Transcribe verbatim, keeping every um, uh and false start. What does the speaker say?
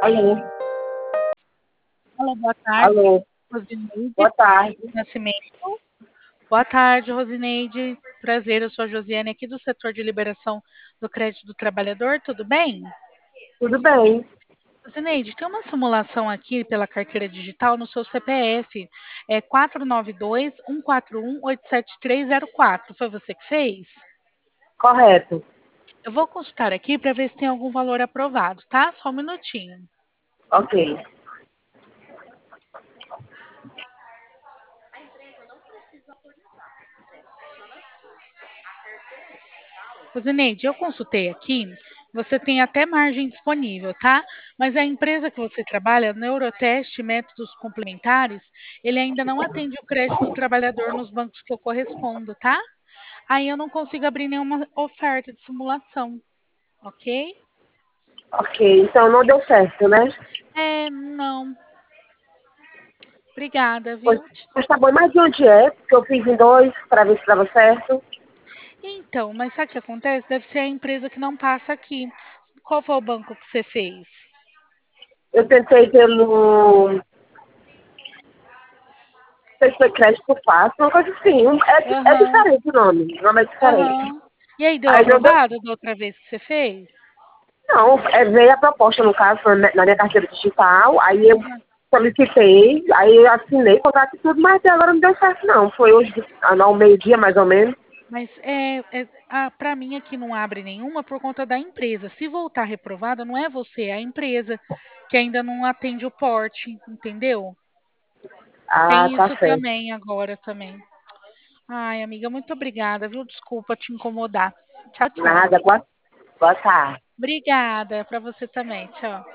Alô, Alô, boa tarde, alô, Rosineide boa tarde. Nascimento. Boa tarde, Rosineide. Prazer, eu sou a Josiane aqui do setor de liberação do crédito do trabalhador, tudo bem? Tudo bem? Rosineide, tem uma simulação aqui pela carteira digital no seu C P F, é quatro nove dois, um quatro um, oito sete três zero quatro. Foi você que fez? Correto. Eu vou consultar aqui para ver se tem algum valor aprovado, tá? Só um minutinho. Ok, Rosineide, eu consultei aqui, você tem até margem disponível, tá? Mas a empresa que você trabalha, Neuroteste Métodos Complementares, ele ainda não atende o crédito do trabalhador nos bancos que eu correspondo, tá? Aí eu não consigo abrir nenhuma oferta de simulação, ok? ok. Então não deu certo, né? É, não. Obrigada, Pois, viu? pois tá bom, mas de onde é? Porque eu fiz em dois para ver se dava certo. Então, mas sabe o que acontece? Deve ser a empresa que não passa aqui. Qual foi o banco que você fez? Eu tentei pelo. Não sei se foi crédito fácil, uma coisa assim. Um- É, di- é Aham, diferente o nome. O nome é diferente. aham. E aí, deu Aí não deu. aprovado da outra vez que você fez? Não, é, veio a proposta, no caso, na na minha carteira digital. Aí eu solicitei, aí eu assinei, contrato e tudo, mas até agora não deu certo, não. Foi hoje, ao meio-dia, mais ou menos. Mas é, é para mim aqui não abre nenhuma por conta da empresa. Se voltar reprovada, não é você, é a empresa que ainda não atende o porte, entendeu? Ah, Tem tá isso certo. também agora também. Ai, amiga, muito obrigada, viu? Desculpa te incomodar. Tchau, tchau. Nada, boa, boa tarde. Obrigada para você também. Tchau.